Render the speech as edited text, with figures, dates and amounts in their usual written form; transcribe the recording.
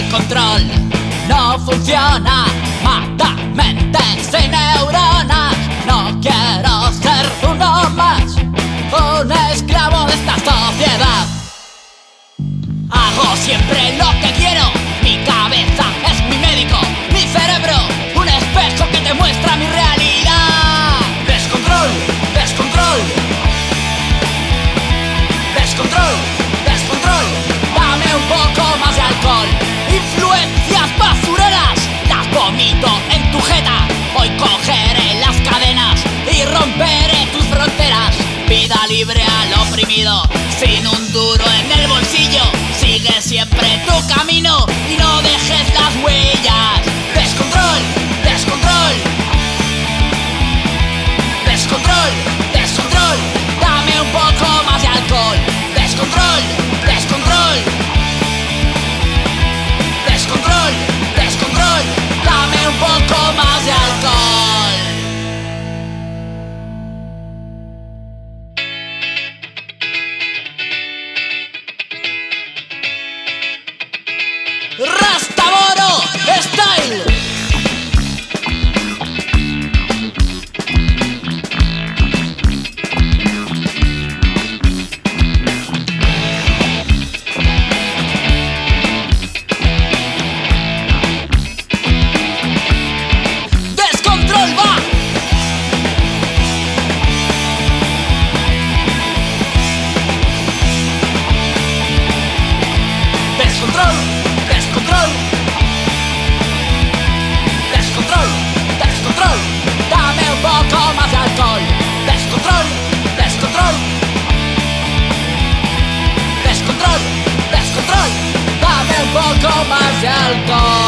Descontrol no funciona, mata mentes y neuronas. No quiero ser uno más, un esclavo de esta sociedad. Hago siempre lo que quiero, mi cabeza es mi médico, mi cerebro un espejo que te muestra mi realidad. Descontrol, descontrol, descontrol, descontrol. Dame un poco más de alcohol. Influencias basureras, las vomito en tu jeta. Hoy cogeré las cadenas y romperé tus fronteras. Vida libre al oprimido, sin un duro en el bolsillo. Sigue siempre tu camino y no dejes las huellas. Descontrol, descontrol, descontrol, descontrol. Dame un poco más de alcohol. Descontrol, descontrol, descontrol, descontrol. Dame un poco más de alcohol. Rastaboro Style. Descontrol va. Descontrol, descontrol, descontrol, descontrol. Dame un poco más de alcohol. Descontrol, descontrol, descontrol, descontrol. Dame un poco más de alcohol.